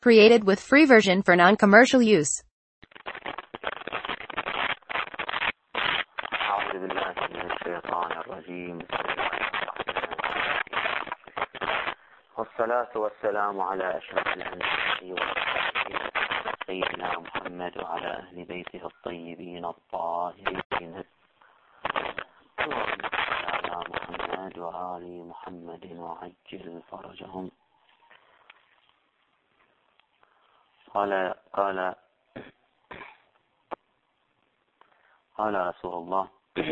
Created with free version for non-commercial use. أعوذ بالله من الشيطان الرجيم. والصلاة والسلام على أشرف الأنبياء والمرسلين سيدنا محمد وعلى أهل بيته الطيبين الطاهرين. اللهم صل على محمد وآل محمد وعجل فرجهم. قال رسول الله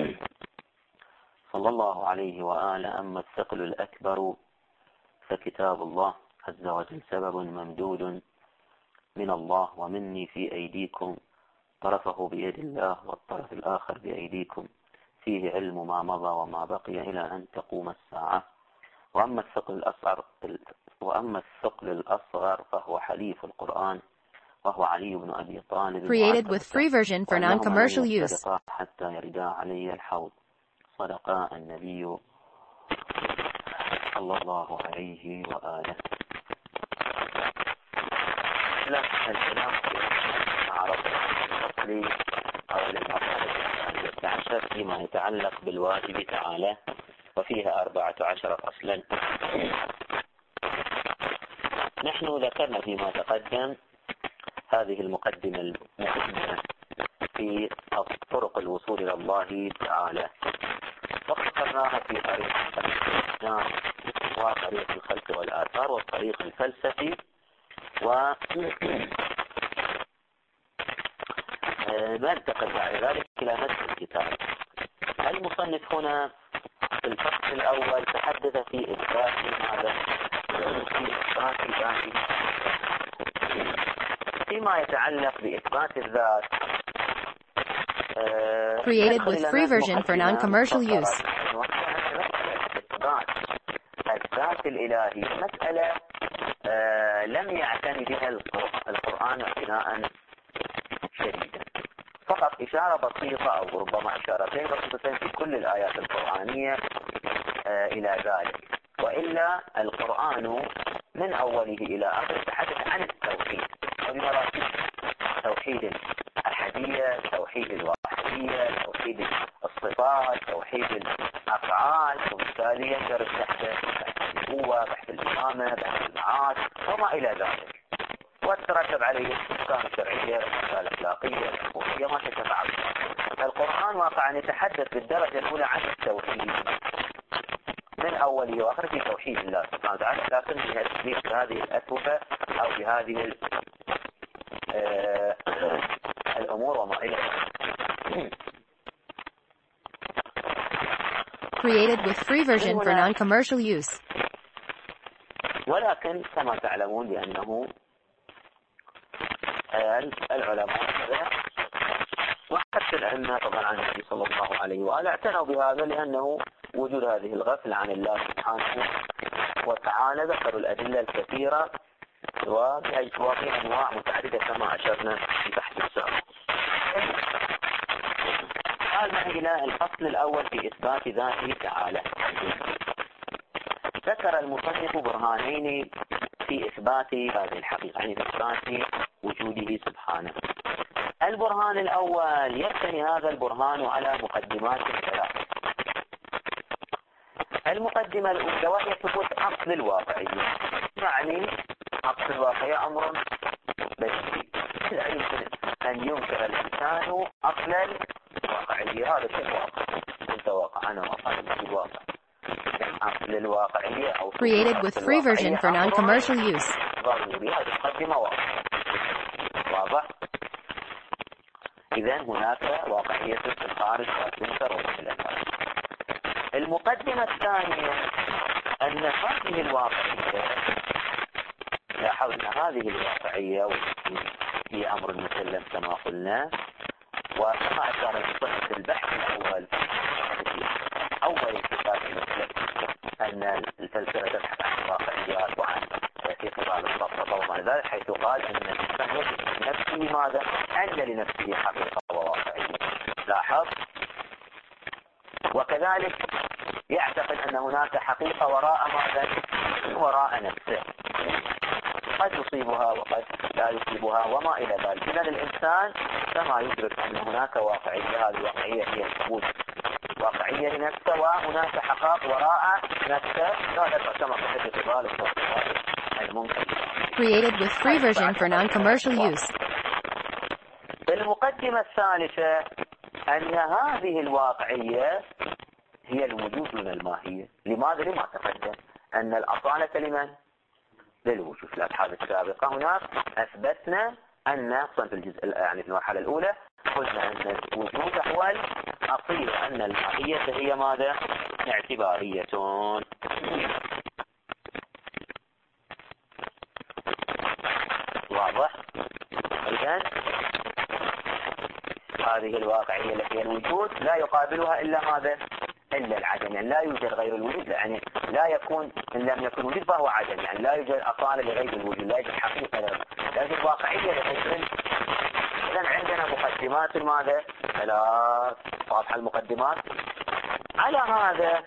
صلى الله عليه وآله: أما الثقل الأكبر فكتاب الله عز وجل سبب ممدود من الله ومني في أيديكم، طرفه بيد الله والطرف الآخر بأيديكم، فيه علم ما مضى وما بقي إلى أن تقوم الساعة. وأما الثقل الأصغر فهو حليف القرآن، وهو علي بن أبي طالب. Created with free version for non-commercial use. حتى يردا علي الحوض. صدق النبي صلى الله عليه وآله. الكلام مع رب الفصل أو المرحلة 11 فيما يتعلق بالواجب تعالى، وفيها 14 فصلا. نحن ذكرنا فيما تقدم هذه المقدمة المهمة في طرق الوصول إلى الله تعالى، وذكرناها في طريق الإسلام وطريق الخلق والآثار والطريق الفلسفي. وننتقل بعد ذلك إلى نفس الكتاب. المصنف هنا في الفصل الأول تحدث في إثبات ماذا؟ في إثبات ذاته. فيما يتعلق بإثبات الذات Created with free version for non-commercial use. إثبات الذات الإلهي مسألة لم يعتني بها القرآن اعتناء شديدا، فقط إشارة بسيطة أو ربما إشارتين بسيطتين في كل الآيات القرآنية إلى ذلك. وإلا القرآن من أوله إلى آخره يتحدث عن التوحيد وبمراتب: توحيد الأحدية، توحيد الواحدية، توحيد الصفات، توحيد الأفعال، وبالتالي يندرج تحت النبوة، تحت الإمامة، تحت المعاد وما إلى ذلك، وتترتب عليه الأحكام الشرعية، الأحكام الأخلاقية، الحقوقية، ما تتبع. القرآن واقعا يتحدث بالدرجة الأولى عن التوحيد من أوله وآخره في توحيد الله سبحانه وتعالى، لكن بهذه الأسوفة أو بهذه الأمور وما إلى ذلك. Created with free version for non-commercial use. ولكن كما تعلمون بأنه العلماء وحتى الأئمة طبعا عن النبي صلى الله عليه وآله اعتنوا بهذا، لأنه وجود هذه الغفلة عن الله سبحانه وتعالى. ذكروا الأدلة الكثيرة وفي أنواع متعددة كما أشرنا في بحث السابق. قالنا إلى الفصل الأول في إثبات ذاته تعالى. ذكر المصنف برهانين في إثبات هذه الحقيقة، يعني إثبات وجوده سبحانه. البرهان الأول يبتني هذا البرهان على مقدمات ثلاث. المقدمة الأولى وهي ثبوت أصل الواقعية، يعني أصل الواقعية أمر بشري، لا يمكن أن ينكر الإنسان أصل الواقعية. هذا شيء واقع، أنت واقع، أنا واقع، في الواقع. أصل الواقعية أو Created with free version for non-commercial use. ضروري. هذه مقدمة واضح. إذن هناك واقعية في الخارج لا تنكر ومثل ذلك. المقدمة الثانية أن هذه الواقعية، لاحظنا هذه الواقعية هي أمر مسلم كما قلنا، وكما أشار المصنف البحث الأول أول كتاب المسلم أن الفلسفة تبحث عن الواقعيات وعن في قبال الضبط وما ذلك، حيث قال أن الإنسان يجد لنفسه ماذا؟ أن لنفسه حقيقة وواقعية. لاحظ. وكذلك يعتقد أن هناك حقيقة وراء ماذا؟ وراء نفسه. قد يصيبها وقد لا يصيبها وما إلى ذلك. إذن الإنسان كما يدرك أن هناك واقعية، هذه الواقعية هي ثبوت واقعية لنفسه، وهناك حقائق وراء نفسه لا تعتمد في اعتبار الممكن. Created with free version for non-commercial use. المقدمة الثالثة أن هذه الواقعية هي الوجود من الماهية. لماذا؟ لما تقدم أن الأصالة لمن؟ للوجود. في الأبحاث السابقة هناك أثبتنا أن في الجزء يعني في المرحلة الأولى قلنا أن الوجود هو الأصيل، أن الماهية هي ماذا؟ اعتبارية. واضح؟ إذن هذه الواقعية التي هي الوجود لا يقابلها إلا ماذا؟ إلا العدم. يعني لا يوجد غير الوجود، يعني لا يكون إن لم يكن وجود فهو عدم، يعني لا يوجد أصالة لغير الوجود، لا يوجد حقيقة له، لا يوجد واقعية لغير. إذن عندنا مقدمات ماذا؟ ثلاث. واضحة المقدمات؟ على هذا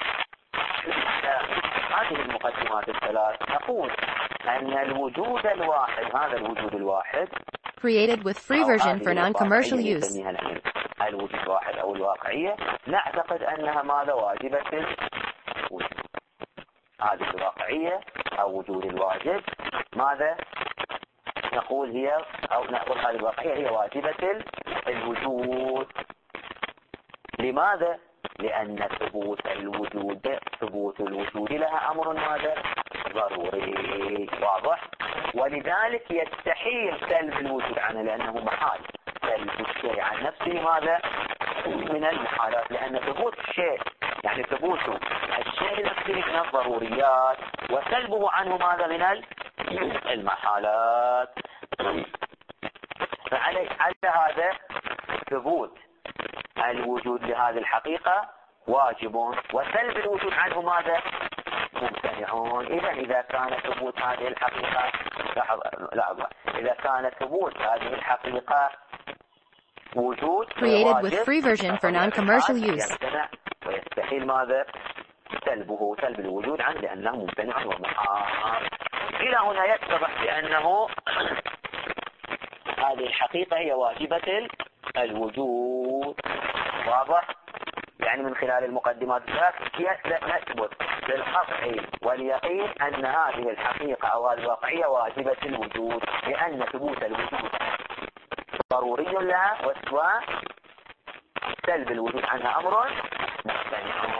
هذه المقدمات الثلاث نقول أن الوجود الواحد، هذا الوجود الواحد Created with free version for non-commercial use. الوجود الواحد أو الواقعية نعتقد أنها ماذا؟ واجبة الوجود. هذه الواقعية أو وجود الواجب ماذا؟ نقول هي أو نقول هذه الواقعية هي واجبة الوجود. لماذا؟ لأن ثبوت الوجود لها أمر ماذا؟ ضروري. واضح؟ ولذلك يستحيل سلب الوجود عنه، لأنه محال سلب الشيء عن نفسه ماذا؟ من المحالات، لأن ثبوت الشيء يعني ثبوت الشيء نفسه من الضروريات، وسلبه عنه ماذا؟ من المحالات. فعلى هذا ثبوت الوجود لهذه الحقيقة واجب، وسلب الوجود عنه ماذا؟ ممتنعون. إذا كان ثبوت هذه الحقيقة إذا كان ثبوت هذه الحقيقة وجود Created with free version for non-commercial use. ويستحيل ماذا؟ سلب الوجود عنه، لأنه ممتنع ومحال. إلى هنا يتضح بأنه هذه الحقيقة هي واجبة الوجود. واضح؟ يعني من خلال المقدمات نثبت بالقطع واليقين أن هذه الحقيقة أو هذه الواقعية واجبة الوجود، لأن ثبوت الوجود ضروري لها، وسواء سلب الوجود عنها أمر ممتنع.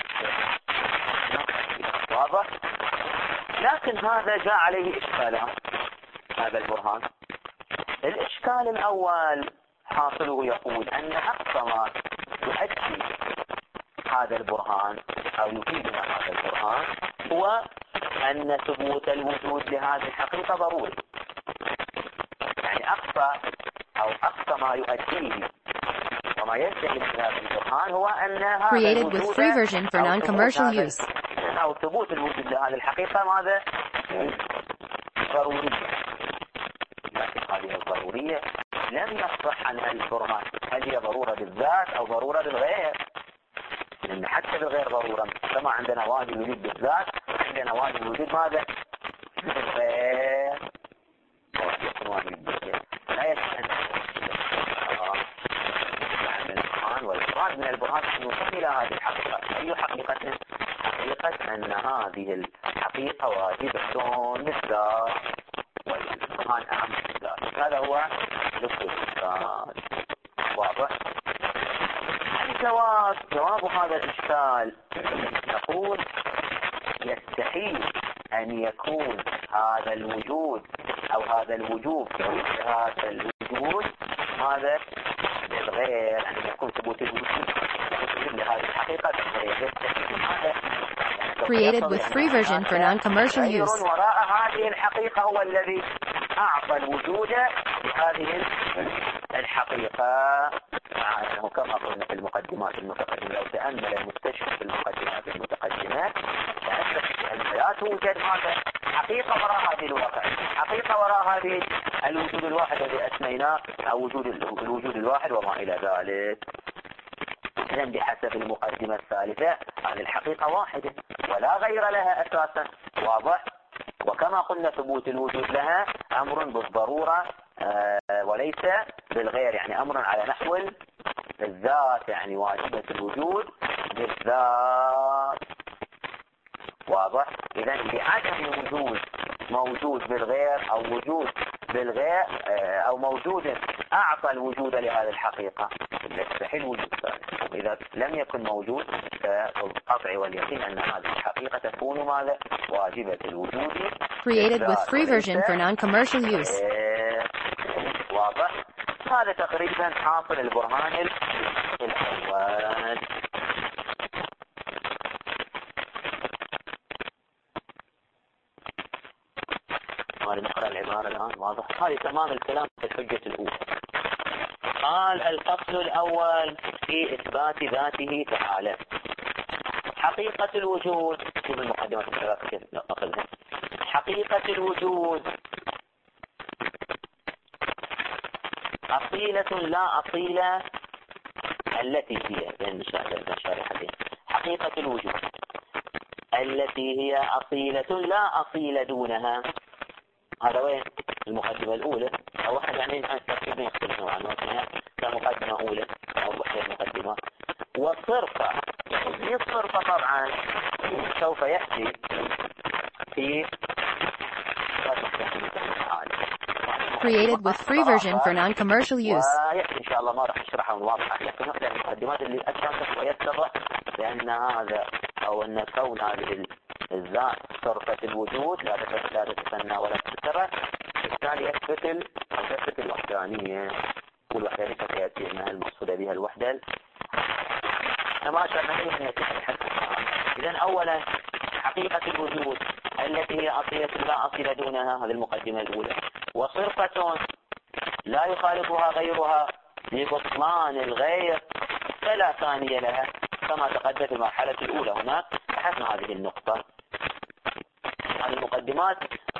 واضح؟ لكن هذا جاء عليه إشكالان، هذا البرهان. الإشكال الأول حاصله يقول أن أقصى ما يؤدي هذا البرهان أو يفيدنا هذا البرهان هو أن ثبوت الوجود لهذه الحقيقة ضروري. يعني أقصى ما يؤديه وما ينتهي من هذا البرهان هو أن هذا Created with free version for non-commercial use. أو ثبوت الوجود لهذه الحقيقة ماذا؟ ضروري. لكن هذه الضرورية لم يصح عنها البرهان، هل هي ضرورة بالذات أو ضرورة بالغير؟ لأن حتى بالغير ضرورة، كما عندنا واجب الوجود بالذات عندنا واجب الوجود ماذا؟ بالغير. واجب بالغير لا يصح والإراد من البرهان أن يوصل إلى هذه الحقيقة. أي حقيقة؟ حقيقة أن هذه الحقيقة واجبة بالذات، والبرهان أهم من ذلك. هذا هو الإشكال. واضح؟ جواب هذا الإشكال نقول يستحيل أن يكون هذا الوجود أو هذا الوجوب هذا الوجود ماذا؟ بالغير، أن يكون ثبوت الوجود لهذه الحقيقة بالغير. Created with free version for non-commercial use. وراء هذه الحقيقة هو الذي أعطى الوجود لهذه الحقيقة. مع أنه كما قلنا في المقدمات المتقدمة، لو تأمل المستشفى في المقدمات المتقدمة لأن لا توجد هذا حقيقة وراء هذه الواقع، حقيقة وراء هذه الوجود الواحد الذي أسميناه أو الوجود الواحد وما إلى ذلك. إذن بحسب المقدمة الثالثة هذه الحقيقة واحدة ولا غير لها أساسا. واضح؟ وكما قلنا ثبوت الوجود لها أمر بالضرورة وليس بالغير، يعني أمر على نحو الذات، يعني واجبة الوجود بالذات. واضح؟ إذا لعدم وجود موجود بالغير أو وجود بالغير أو موجود أعطى الوجود لهذه الحقيقة يستحيل وجود ذلك. إذا لم يكن موجود فالقطع واليقين أن هذه الحقيقة تكون ماذا؟ واجبة الوجود. Created with free version for non-commercial use. واضح؟ هذا تقريبا حاصل البرهان الأول. نقرأ العبارة الآن. واضح؟ هذه تمام الكلام في الحجة الأولى. قال الفصل الأول في إثبات ذاته تعالى. حقيقة الوجود، شوف المقدمة الثلاثة كيف نأخذها. حقيقة الوجود أصيلة لا أصيلة التي هي بين الشارحتين. حقيقة الوجود التي هي أصيلة لا أصيل دونها. هذا وين المقدمة الأولى أو واحد يعني التركيبين يختلف نوعا ما، كمقدمة أولى أو وحدة مقدمة. والصرفة، هي الصرفة طبعا سوف يأتي في Created with free version for non-commercial use. ويأتي إن شاء الله ما راح نشرحها ونواضحها، لكن واحدة من المقدمات اللي أكثر ويتضح بأن هذا أو أن كون هذه الذات صرفة الوجود لا تتثنى ولا تتكرر، بالتالي يثبت الوحدانية. والوحدانية ستأتي أنها المقصودة بها الوحدة كما أشرنا إليه أن يتحدث. إذن أولا حقيقة الوجود التي هي أصيلة لا أصيل دونها، هذه المقدمة الأولى. وصرفة لا يخالفها غيرها لبطلان الغير فلا ثانية لها، كما تقدم في المرحلة الأولى. هناك بحثنا هذه النقطة. هذه المقدمات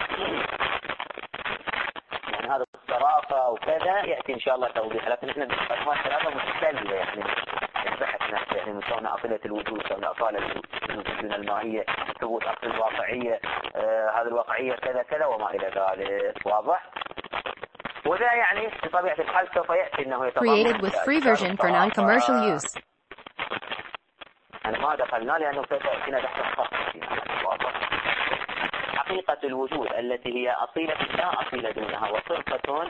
يعني هذا الصرافة وكذا يأتي إن شاء الله توضيح، لكن إحنا المقدمات ثلاثة مستقلة يعني بحثنا يعني من كون أصيلة الوجود، كون أصالة الوجود من الماهية، ثبوت أصل الواقعية، هذه الواقعية كذا كذا وما إلى ذلك. واضح؟ وذا يعني بطبيعة الحال سوف يأتي أنه يتضمن Created with free version for non-commercial use. أنا ما دخلنا لأنه سوف يأتينا بحث خاص. حقيقة الوجود التي هي أصيلة لا أصيل دونها وصرفة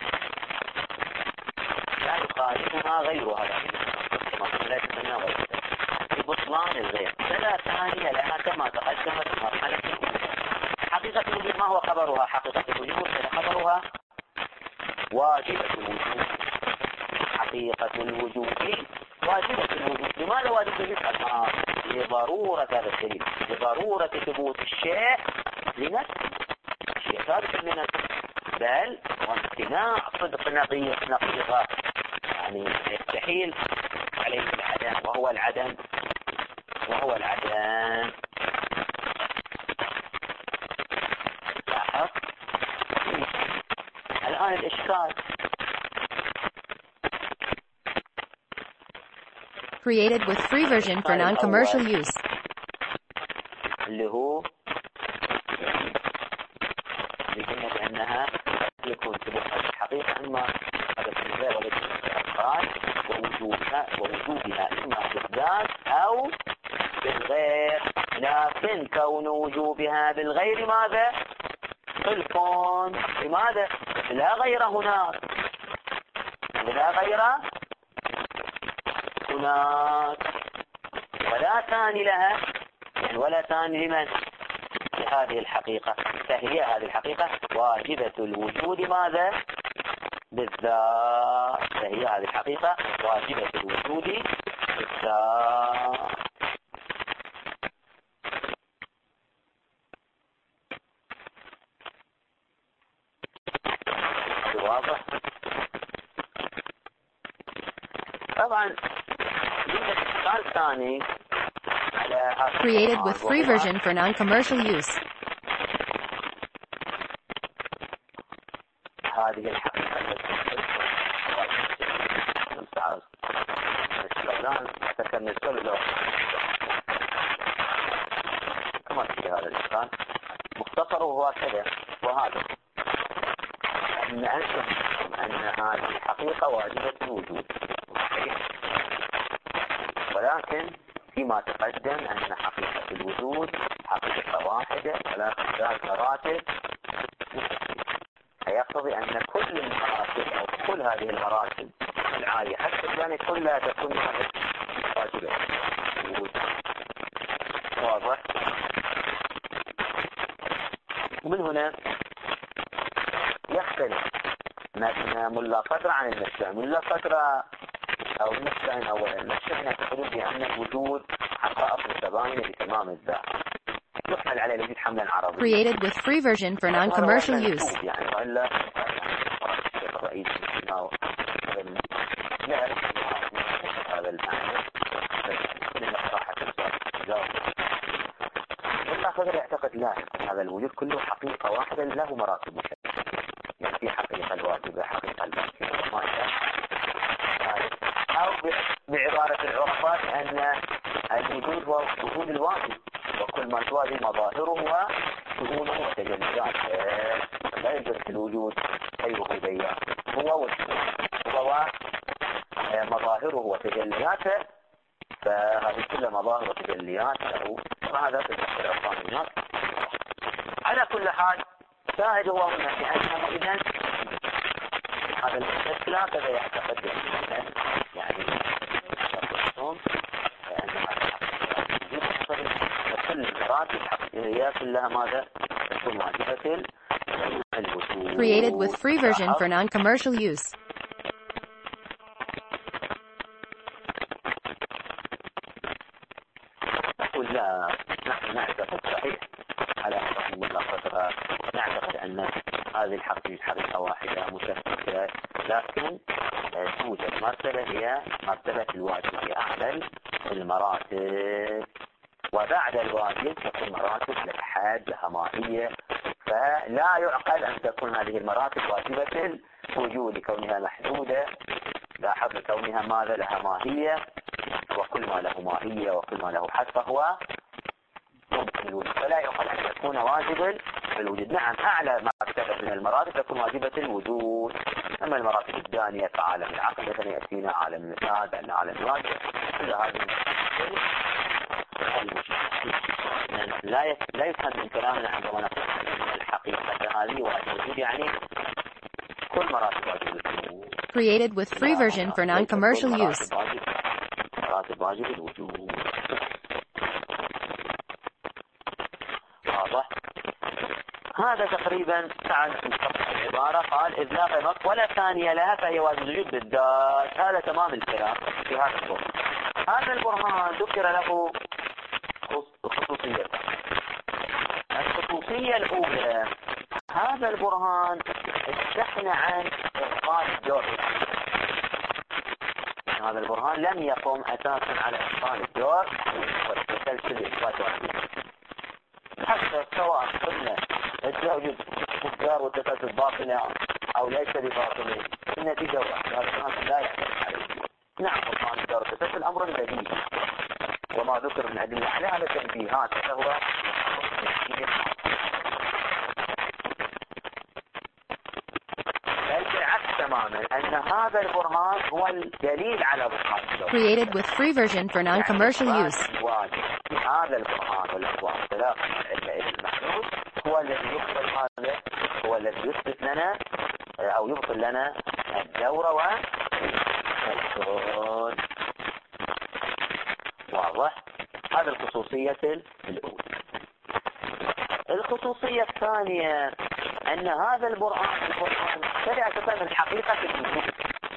لا يخالفها غيرها، لا يتسنى غيرها ببطلان الغير فلا ثانية لها، كما تقدمت في المرحلة الأولى. حقيقة الوجود ما هو خبرها؟ حقيقة الوجود خبرها واجبة الوجود. حقيقة الوجود واجبة الوجود. لماذا واجبة الوجود؟ لضرورة هذا الشيء، لضرورة ثبوت الشيء لنفسه، الشيء ثابت لنفسه، بل وامتناع صدق نقيضة، يعني يستحيل عليه العدم وهو العدم لاحظ الآن الإشكال. Created with free version for non-commercial use. اللي هو يقولنا بأنها يكون ثبوت الحقيقة إما هذا الغير والإدخال ووجودها إما بالذات أو بالغير، لكن كون وجوبها بالغير ماذا؟ الكون. لماذا؟ لا غير هناك، لا غير هناك ولا ثاني لها، يعني ولا ثاني لمن؟ لهذه الحقيقة. فهي هذه الحقيقة واجبة الوجود ماذا؟ بالذات. فهي هذه الحقيقة واجبة الوجود بالذات. واضح؟ طبعا مثال ثاني على Created with free version for non-commercial use. هذه الحقيقة تكمل كله كما في هذا الإشكال. مختصره هو كذا وهذا، أن أنتم أن هذه الحقيقة واجبة الوجود، ولكن فيما تقدم أن حقيقة الوجود حقيقة واحدة ولكن ذات مراتب، فيقتضي أن كل المراتب أو كل هذه المراتب العالية حتى يعني كلها تكون واجبة الوجود. واضح؟ ومن هنا يختلف ملا فترة عن النشأ. ملا فترة أو النشأ أولا، النشأ يقولون بأن الوجود حقائق متباينة بتمام الذات، يحمل على الوجود حملا عربيا. Created with free version for non-commercial use. يعني وإلا الرئيس لا هذا المعنى من صراحة ملا فترة يعتقد لا، هذا الوجود كله حقيقة واحدة له مراتب مختلفة، يعني في حقيقة الواجبة، حقيقة الباقية، أو بعبارة العرفات أن الوجود هو وجود الواجب، وكل ما توازي مظاهره وشؤونه وتجلياته، لا يوجد في الوجود غيره بيان، هو مظاهره وتجلياته، فهذه كل مظاهر وتجليات له، وهذا في الأرقام الناس. على كل حال شاهد هو هنا أنه إذن هذا الاختلاف هكذا يعتقد يعني يقولون أن كل المراتب هي كلها ماذا؟ تكون واجبة الوجود. Created with free version for non-commercial use. لا، نحن نعتقد صحيح على رحمه الله فترة، نعتقد أن هذه الحقيقة واحدة متفقة، لكن توجد مرتبة هي مرتبة الواجب، هي أعلى المراتب، وبعد الواجب تكون مراتب لها حد لها ماهية، فلا يعقل أن تكون هذه المراتب واجبة الوجود كونها محدودة، لاحظ كونها ماذا لها ماهية، وكل ما له ماهية وكل ما له حد فهو ممكن الوجود، فلا يعقل أن يكون واجبا الوجود. نعم أعلى مرتبة من المراتب تكون واجبة الوجود، أما المراتب الثانية كعالم العقل مثلا يأتينا عالم المشاهد أن عالم الواجب، كل هذه لا يفهم من كلامنا عندما نقول الحقيقة هذه واجب الوجود يعني كل مراتب واجب الوجود. Created with free version for non-commercial use. مراتب واجب الوجود. واضح؟ هذا تقريبا سعد في العبارة، قال إذ لا غير ولا ثانية لها فهي واجب الوجود بالذات. هذا تمام الكلام في هذا البرهان. هذا البرهان ذكر له خصوصية. الخصوصية الأولى، هذا البرهان استغنى عن إبطال الدور. هذا البرهان لم يقم أساسا على إبطال الدور وتسلسل إثبات واحد، حتى سواء قلنا التوجد مقدار والتسلسل باطلة أو ليس بباطلة، النتيجة واحدة، هذا البرهان لا يعتمد عليه. نعم إبطال الدور والتسلسل أمر بديهي، وما ذكر من أدلة على هذا التنبيهات فهو تماما أن هذا البرهان هو الدليل على برهان الدور. Created with free version for non-commercial use. هذا البرهان والأخوان ثلاثة المحدود هو الذي يخبر هذا، هو الذي يثبت لنا أو يبطل لنا الدور والشهود. واضح؟ هذا الخصوصية الأولى. الخصوصية الثانية أن هذا البرهان بدأ أساسا من حقيقة الوجود،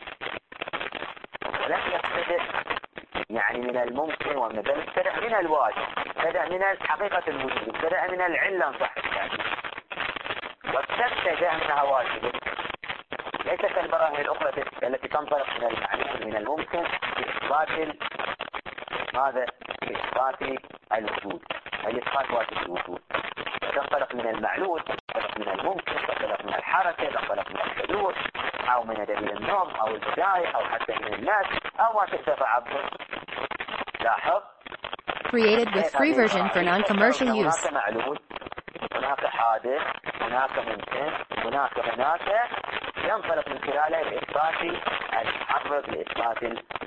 ولم يبتدئ يعني من الممكن ومن ذلك، بدأ من الواجب، بدأ من حقيقة الوجود، بدأ من العلة صح يعني، واستبتدأ منها واجب، ليس كالبراهين الأخرى التي تنطلق من المعلوم من الممكن في إثبات ماذا؟ في إثبات الوجود، الإثبات واجب الوجود، تنطلق من المعلول، تنطلق من الممكن، تنطلق من الحركة، تنطلق من الحدوث، أو من دليل النوم أو البداية أو حتى من الناس أو ما تكتفى عبده. لاحظ. Created with free version for non-commercial use. معلول هناك حادث، هناك ممكن، هناك ينطلق من خلاله لإثبات المحرك، لإثبات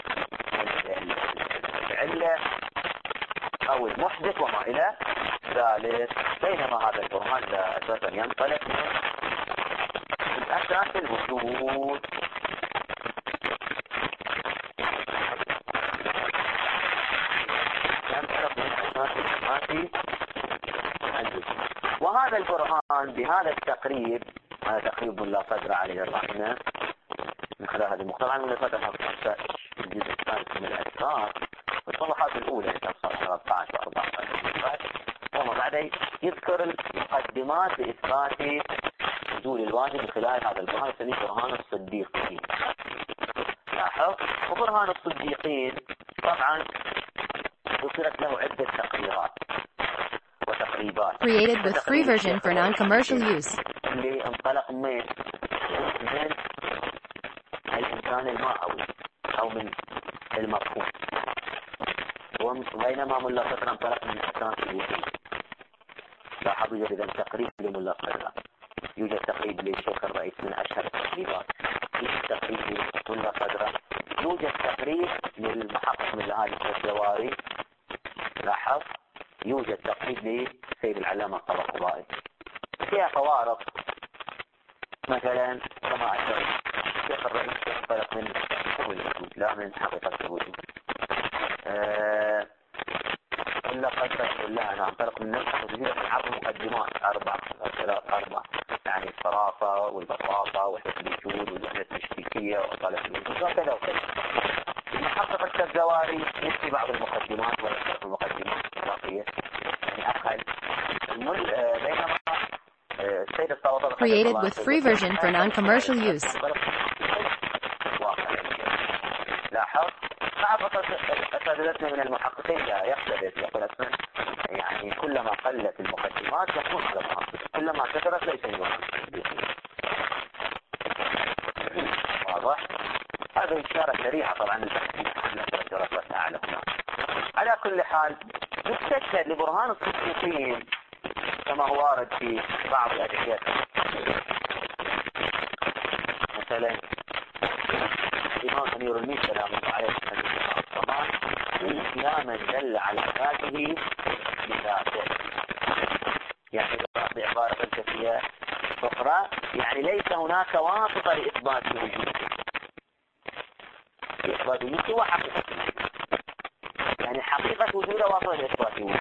العلة أو المحدث وما إلى ذلك. بينما هذا البرهان لا أساسا ينطلق من أساس الوجود. وهذا البرهان بهذا التقريب، هذا تقريب ملا صدر عليه الرحمة من خلال هذه المقتطعات من الفترة الجزء الثالث من الأذكار والصفحات الأولى صفحة 13 و 14 وما بعد يذكر المقدمات لإثبات نزول الواجب من خلال هذا البرهان الذي برهان الصديقين. لاحظ، وبرهان الصديقين طبعا ذكرت له عدة تقريرات وتقريبات. Created with free version for non-commercial use. اللي انطلق من الإنسان الماءوي أو من المفهوم، وبينما ملا صدر انطلق من الإنسان الوجود. لاحظوا يوجد إذن تقريب لملا صدر، يوجد تقريب للشيخ الرئيس من أشهر التقريبات، يوجد تقريب لملا صدر، يوجد تقريب للمحقق من هذه الجواري. لاحظ، يوجد تقريب لسيد العلامة الطبقبائي فيها فوارق، مثلا كما أشرت الشيخ الرئيس ينطلق من الوجود لا من حقيقة الوجود. إلا قدر الله أنا أنطلق من نفسه وجزيرة من عرض مقدمات 4 يعني الصرافة والبساطة وحدة الوجود والوحدة التشكيكية وأصالة الوجود وكذا وكذا. محقق الجواري يكفي بعض المقدمات ولا المقدمات الإضافية يعني أقل. بينما السيد الطاوطة Created with free version for non-commercial use. لاحظ، أساتذتنا من المحققين لا يختلف، يقول أسمع يعني كلما قلت المقدمات يكون هذا محقق، كلما كثرت ليس المحقق. واضح؟ هذه إشارة سريعة طبعا البحث أعلى هنا. على كل حال يستشهد لبرهان الصديقين كما هو وارد في بعض الأدعيات، مثلا الإمام أمير الميت سلام الله عليه طبعا يا من دل على ذاته بذاته، يعني بعبارة فلسفية أخرى يعني ليس هناك واسطة لإثبات وجوده، إثبات وجوده هو حقيقة، يعني حقيقة وجوده واسطة لإثبات وجوده.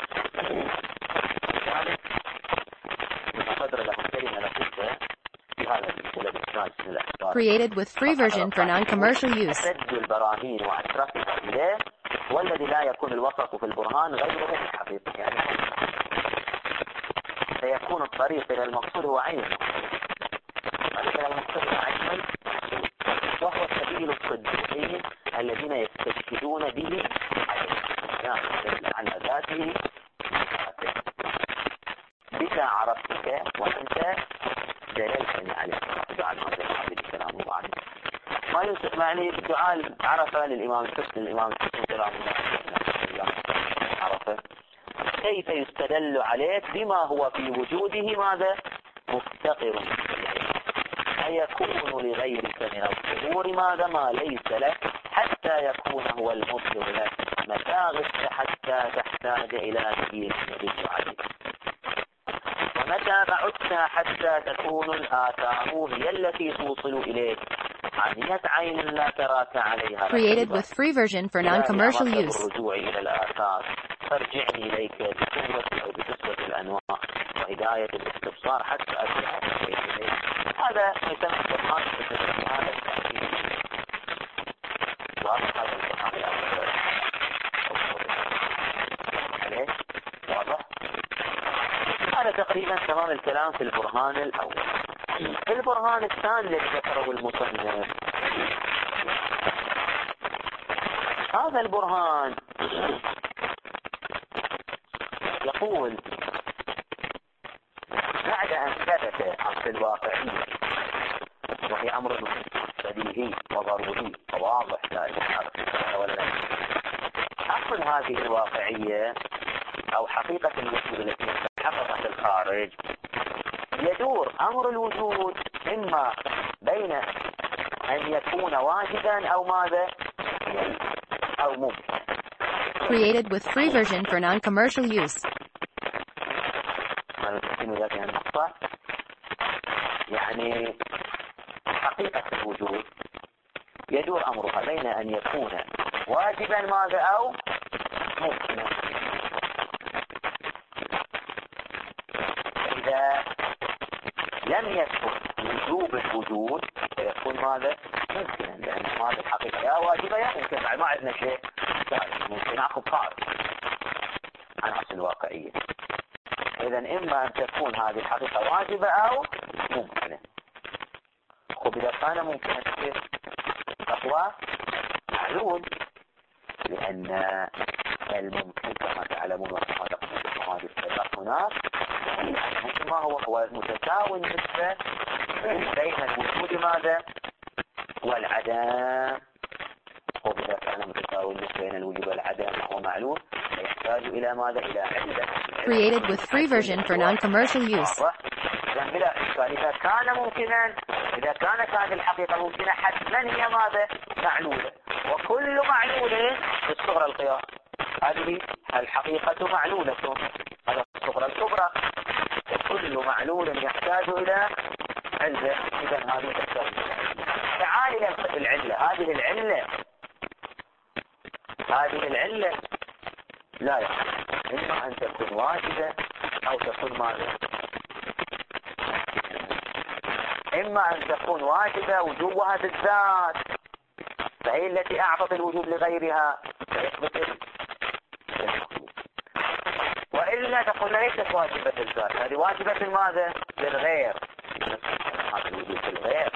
Created with free version for non-commercial use. أشد البراهين وأشرفها إليه والذي لا يكون الوسط في البرهان غير الحقيقة، يعني سيكون الطريق إلى المقصود هو عين المقصود وهو سبيل الصديقين الذين يستشهدون به على ذاته بك عرفتك وأنت دللتني عليه دعاء السلام الله عليه. ما يوسف معني الدعاء عرفه للإمام الحسن سلام الله عرفه. كيف يستدل عليك بما هو في وجوده ماذا مفتقر، فيكون لغيرك من الظهور ماذا ما ليس لك حتى يكون هو المظهر لك، متى غبت حتى تحتاج إلى دليل يدل عليك، ومتى بعدت حتى تكون الآثار هي التي توصل إليك، عمية عين لا تراك عليها. Created with free version for non-commercial use. الرجوع إلى الآثار فارجعني إليك بقوة أو بكثرة الأنواع وهداية الاستبصار حتى أرجع إليك. هذا يسمى القرآن هذا التأكيد. واضح هذا القرآن الأول عليه واضح. هذا تقريبا تمام الكلام في البرهان الأول. في البرهان الثاني الذي ذكره المصنف، هذا البرهان يقول بعد أن ثبت أصل الواقعية وهي أمر بديهي وضروري وواضح لا يعرف ولا لا، أصل هذه الواقعية أو حقيقة الوجود التي تحقق في الخارج يدور أمر الوجود إما بين أن يكون واجبا أو ماذا أو ممكن. Created with free version for non-commercial use. النقطة يعني حقيقة الوجود يدور أمرها بين أن يكون واجبا ماذا أو ممكنا. إذا لم يكن وجوب الوجود فيكون ماذا ممكنا، لأن هذه الحقيقة يا واجبة يا ممكن، بعد ما عندنا شيء ممكن نأخذ خارج عن أصل الواقعية. إذا إما أن تكون هذه الحقيقة واجبة أو ممكنة. خب إذا كان ممكنة فهو معلول، لأن الممكن كما تعلمون وكما تقول هذه الصفات هناك ما هو متساوي النسبة بين الوجود ماذا والعدم. خب إذا كان متساوي النسبة بين الوجود والعدم وهو معلول يحتاج إلى ماذا؟ إلى علة. Created with free version for non-commercial use. بلا إشكال إذا كان ممكنا، إذا كانت هذه الحقيقة ممكنة حتما هي ماذا؟ معلولة. وكل معلولة في الصغرى القياس، هذه الحقيقة معلولة، هذا الصغرى الكبرى. وكل معلول يحتاج إلى علة، إذا هذه تحتاج. تعال إلى العلة. هذه العلة لا يحتاج إما أن تكون واجبة أو تكون ماذا؟ إما أن تكون واجبة وجوبها بالذات، فهي التي أعطت الوجوب لغيرها فيثبت المطلوب. وإلا تقول ليست واجبة بالذات، هذه واجبة بالماذا؟ بالغير. هذا الوجوب بالغير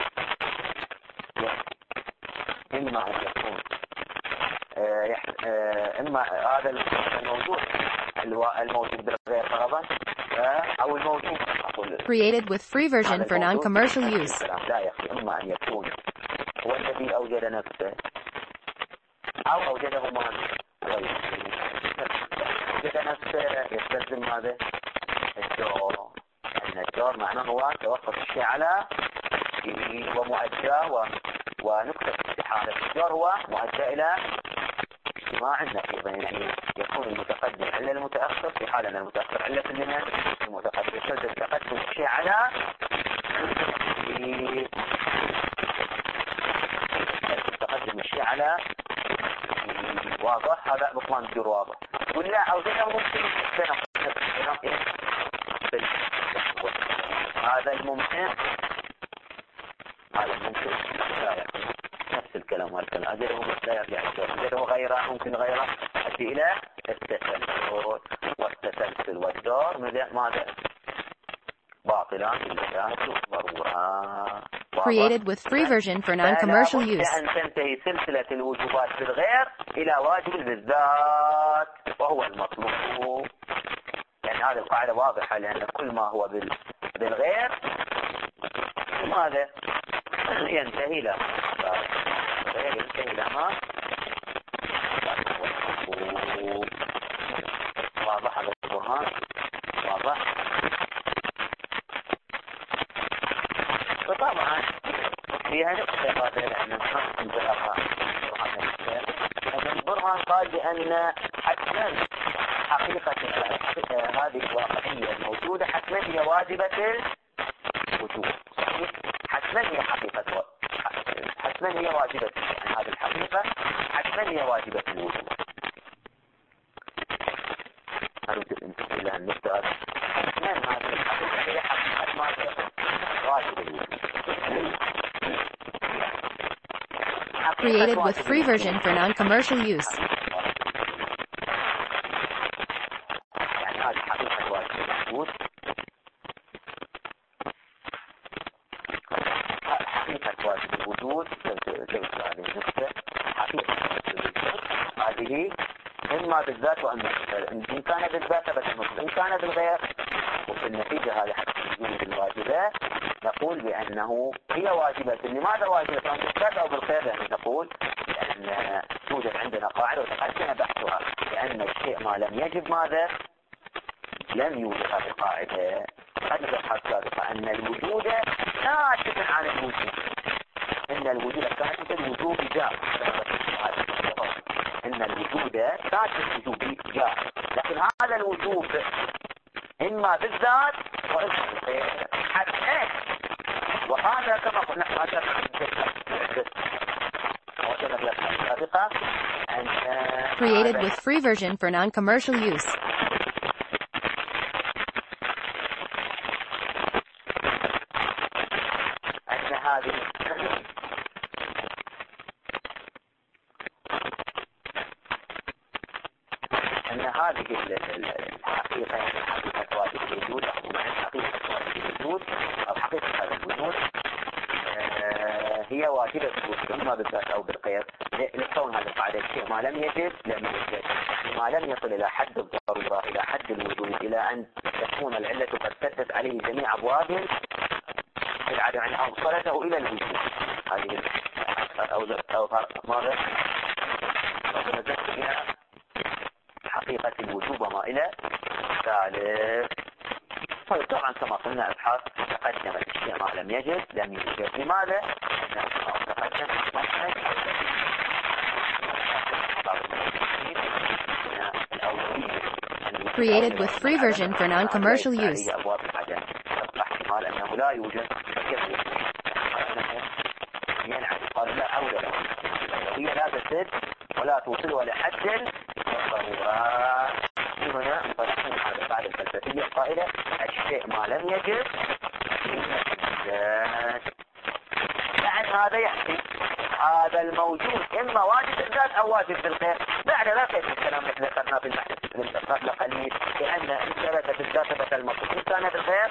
إما أن يكون إما هذا الموجود بالغير فرضا أو الموجود Created with free version for non-commercial use. لا يخفي، إما أن يكون هو الذي أوجد نفسه أو أوجده ماذا؟ أوجد نفسه يستلزم ماذا؟ الدور، لأن الدور معناه هو توقف الشيء على ومؤداه ونكتة استحالة. الدور هو مؤدى إلى اجتماع النقيض، يعني يكون المتقدم علة المتأخر في حال أن المتأخر علة من المتقدم. يستلزم تقدم الشيء على تقدم الشيء على واضح، هذا بطلان الدور واضح. ولا أوجده ممكن هذا الممكن لا يكون نفس الكلام والكلام. أجله لا يرجع الدور، أجله غيره ممكن غيره يؤدي إلى التسلسل، والتسلسل والدور ماذا؟ باطلان بالذات ضرورة. Created with free version for non-commercial use. أن تنتهي سلسلة الوجوبات بالغير إلى واجب بالذات وهو المطلوب. يعني هذه القاعدة واضحة، لأن كل ما هو بالغير ماذا؟ ينتهي له غير ينتهي له ما واضح. هذا البرهان واضح. وطبعا فيها نقطة هذا لأن نحن انطلاقها البرهان قال بأن حتما حقيقة هذه الواقعية الموجودة حتما هي واجبة الوجود. حتما هي حقيقة، حتما هي واجبة، يعني هذه الحقيقة حتما هي واجبة الوجود. أريد الانتقال إلى النقطة حتما هذه الحقيقة هي حقيقة واجبة الوجود. Created with free version for non-commercial use. يعني هذه حقيقة واجبة الوجود. حقيقة واجب الوجود تلك هذه النقطة. حقيقة الوجود هذه إما بالذات وإما إن كان بالذات فالمطلوب، إن كان بالغير. وفي النتيجة هذه حتى الوجود الواجبة نقول بأنه هي واجبة. لماذا واجبة؟ بالذات أو بالغير؟ يعني نقول لأن توجد عندنا قاعدة وتقدم بحثها، لأن الشيء ما لم يجب ماذا؟ لم يوجد هذه القاعدة. قد نبحث سابقا أن الوجود كاشف عن الوجود، إن الوجود كاشف الوجوب جاء، إن الوجود كاشف الوجوب جاء، لكن هذا الوجوب إما بالذات وإما بالغير حتى، وهذا كما قلنا Created with free version for non-commercial use. أن هذه الحقيقة، حقيقة واجب الوجود أو حقيقة واجب الوجود أو حقيقة هذا الوجود هي واجبة الوجود إما بالذات أو بالغير، لكون هذا القاعدة الشيء ما لم يجد لم يوجد، ما لم يصل إلى حد الضرورة إلى حد الوجود إلى أن تكون العلة قد سدت عليه جميع أبواب العدم، يعني أوصلته إلى الوجود. هذه أو ماذا؟ نزلت إلى حقيقة الوجوب وما إلى ذلك. طبعا كما قلنا أبحاث تقدمت الشيء ما لم يجد لم يوجد. لماذا؟ تقدم Created with free version for non-commercial use. أبواب العدم احتمال أنه لا يوجد ينعم. قال لا أولى له، هي لا تسد ولا توصل إلى حد الضرورة. هنا نطلق هذا بعد الفلسفية القائلة الشيء ما لم يجد بعد هذا يحكي هذا الموجود إما واجب بالذات أو واجب بالغير. بعد ذلك الكلام الذي ذكرناه في البحث قبل قليل لأن إن ثبت بالذات ثبت المطلوب، إن كان بالغير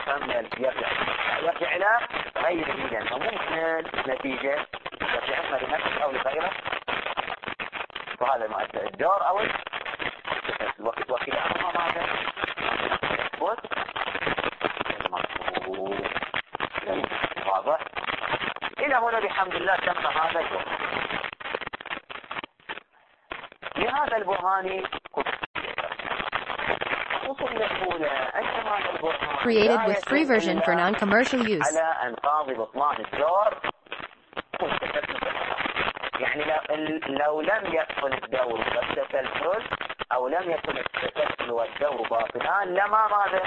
يرجع إلى غيره، لأنه ممكن نتيجة يرجع إما لنفسه أو لغيره، وهذا ما أدى الدور أو الوقت وكلاهما ماذا؟ يثبت المطلوب. واضح؟ إلى هنا بحمد الله تم هذا البرهان. لهذا البرهان Created with free version for non-commercial use. على أنقاض بطلان الدور، يعني لو لم يكن الدور والتسلسل أو لم يكن التسلسل والدور باطلان لما ماذا؟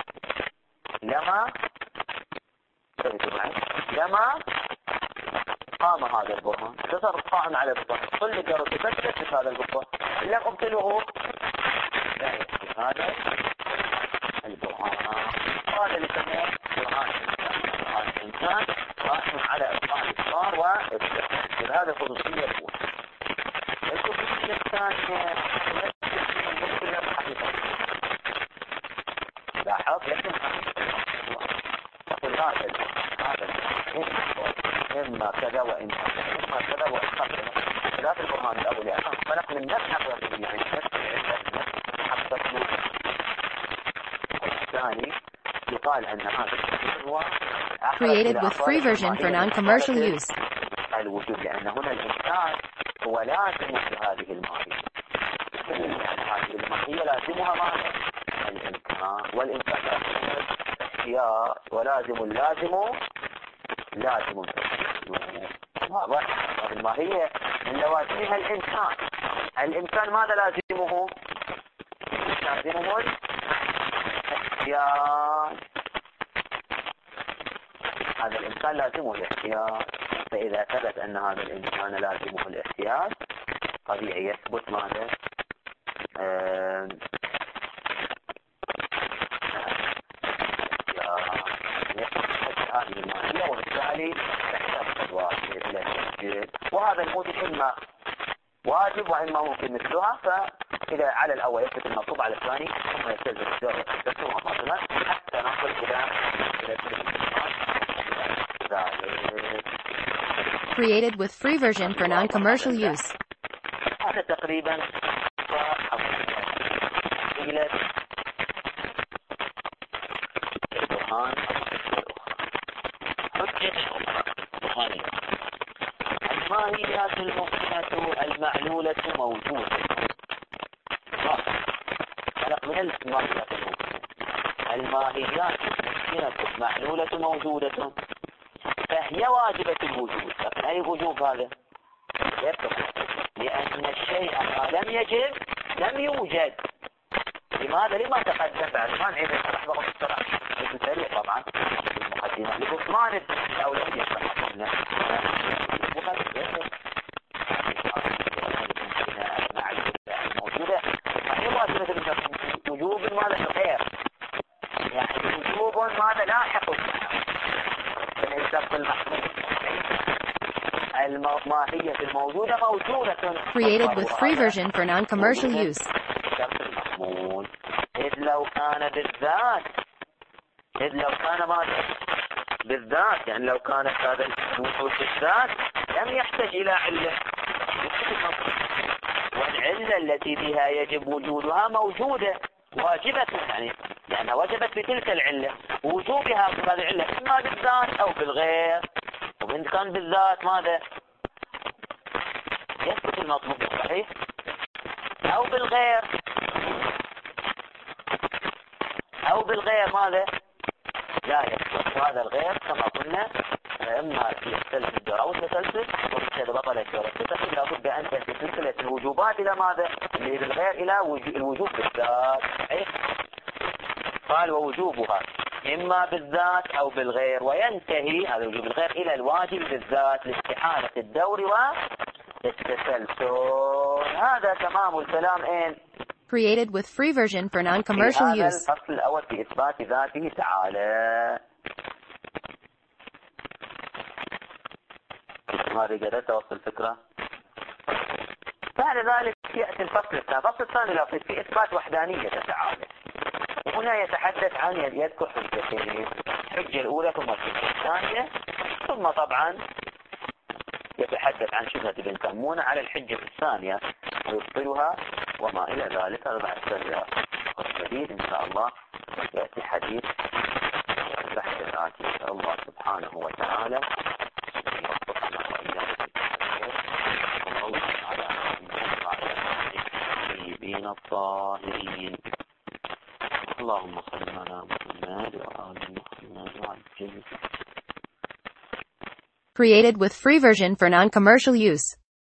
لما قام هذا البرهان، تصرف قائم على البرهان، كل جرد تفتت في هذا البرهان لم أبطله هذا البرهان. هذا اللي يسميه برهان الإنسان قائم على إبطال الصار وإبطال. هذا خصوصية الأولى. الخصوصية الثانية لاحظ لكن تقول هذا إما كذا وإما كذا وإما ثلاث البرهان الأول يعني فنحن من نفس حقيقة يعني حقيقة الثاني يقال أن هذا هو Created with free version for non-commercial use. الوجود، لأن هنا الإنسان هو لازم لهذه الماهية، هذه الماهية لازمها ماذا؟ الإمكان، والإمكان اختيار، ولازم اللازم لازم واضح. الماهية من لوازمها الإمكان ماذا لازمه؟ لازمه الاختيار. هذا الإمكان لازمه الاختيار، فإذا ثبت أن هذا الإمكان لازمه الاختيار طبيعي يثبت ماذا؟ هذه الماهية، وبالتالي تحتاج الواجب إلى المسجد، وهذا الموجب إما واجب وإما ممكن مثلها، فإذا على الأول يثبت المطلوب على الثاني ثم يستلزم الدور والتسلسل وماذا حتى نصل إلى Created with free version for non-commercial use. هذا تقريبا إلى البرهان الماهيات الممكنة المعلولة موجودة. خلق من الماهيات الممكنة الماهيات ممكنة معلولة موجودة فهي واجبة الوجود. لكن أي وجوب هذا؟ لأن الشيء ما لم يجب لم يوجد. لماذا؟ لما تقدم بعد ما نعيد الشرح بغض الشرح سريع طبعا المقدمة لبطلان الأولوية موجودة فهي واجبة وجوب ماذا غير، يعني وجوب ماذا لاحق الشرط المحمود. الماهية الموجودة موجودة. Created with free version for non-commercial use. الشرط المحمود إذ لو كان بالذات، إذ لو كان ماذا بالذات، يعني لو كانت هذا الوجود بالذات لم يحتاج إلى علة، والعلة التي بها يجب وجودها موجودة واجبة، يعني لأنها وجبت بتلك العلة. وجوبها بهذه العلة إما بالذات أو بالغير. وإن كان بالذات ماذا يثبت المطلوب الصحيح، أو بالغير، أو بالغير ماذا لا يثبت. هذا الغير كما قلنا إما يستلزم الدور أو التسلسل، وبالتالي بطل الدور التسلسل. لابد أن تأتي سلسلة الوجوبات إلى ماذا؟ اللي بالغير إلى الوجوب بالذات. قال ووجوبها إما بالذات أو بالغير، وينتهي هذا الوجوب بالغير إلى الواجب بالذات لاستحالة الدور والتسلسل. هذا تمام الكلام. إن Created with free version for non-commercial هذا use. الفصل الأول في إثبات ذاته تعالى. هذه قدرت توصل الفكرة. بعد ذلك يأتي الفصل الثاني. الفصل الثاني لا في إثبات وحدانية تعالى. هنا يتحدث عن يذكر حجتين، الحجة الأولى ثم الحجة الثانية، ثم طبعا يتحدث عن شبهة ابن كمونة على الحجة الثانية ويبطلها وما إلى ذلك. هذا بعد سريع جديد إن شاء الله يأتي حديث بحث الآتي إن شاء الله سبحانه وتعالى. الطيبين الطاهرين. اللهم صل على محمد وآل محمد وعجل. Created with free version for non-commercial use.